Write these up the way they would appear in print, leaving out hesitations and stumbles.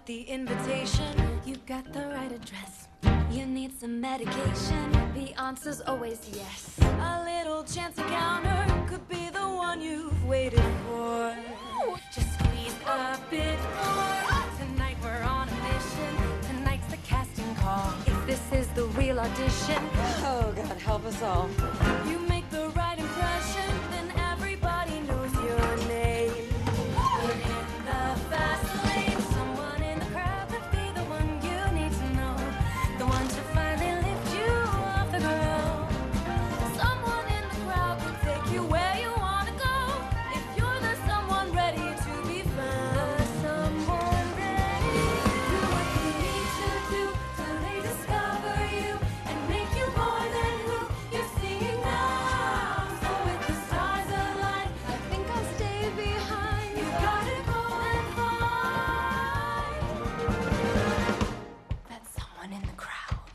got the invitation, you got the right address. You need some medication, the answer's always yes. A little chance encounter could be the one you've waited for. Just squeeze a bit more. Tonight we're on a mission. Tonight's the casting call. If this is the real audition, oh God, help us all. You make the right impression, then everybody knows your name. You're in the fast lane. Someone in the crowd could be the one you need to know. The one to finally lift you off the ground. Someone in the crowd could take you where you want to go. If you're the someone ready to be found. The someone ready. Do what you need to do till they discover you and make you more than who you're seeing now. So with the stars align, I think I'll stay behind. You gotta go and find that someone in the crowd.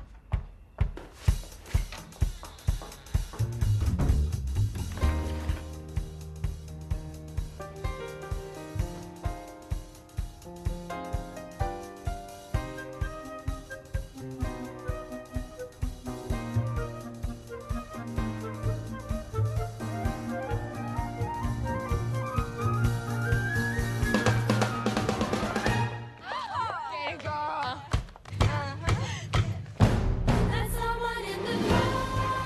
Okay, girl. That someone in the crowd.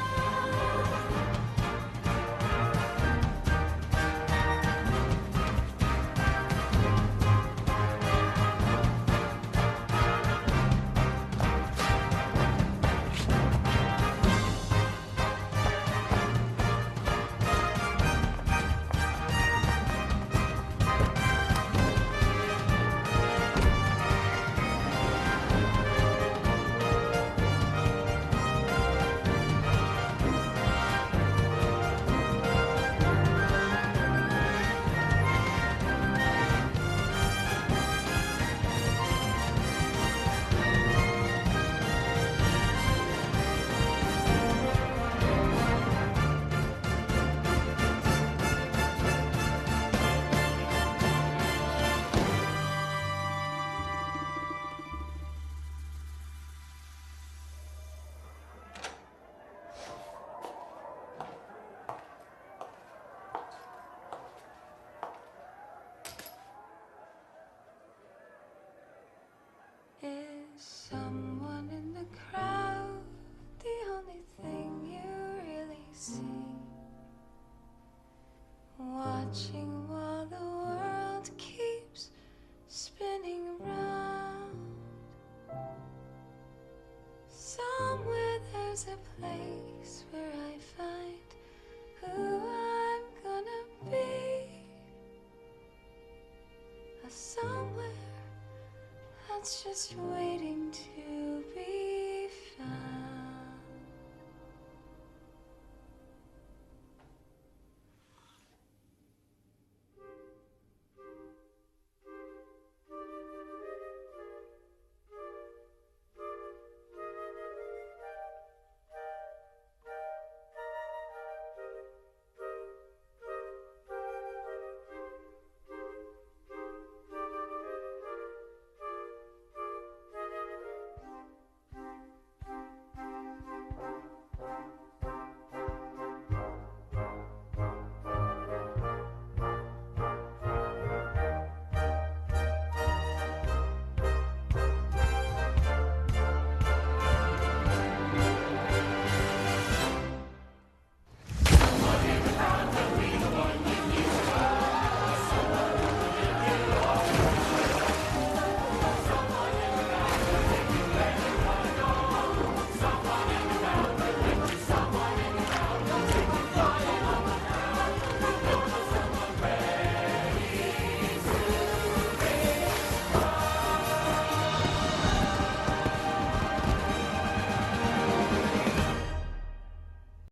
Is someone in the crowd the only thing you really see? Watching while the world keeps spinning around. Somewhere there's a place where I find who I'm gonna be. A somewhere that's just waiting to be found.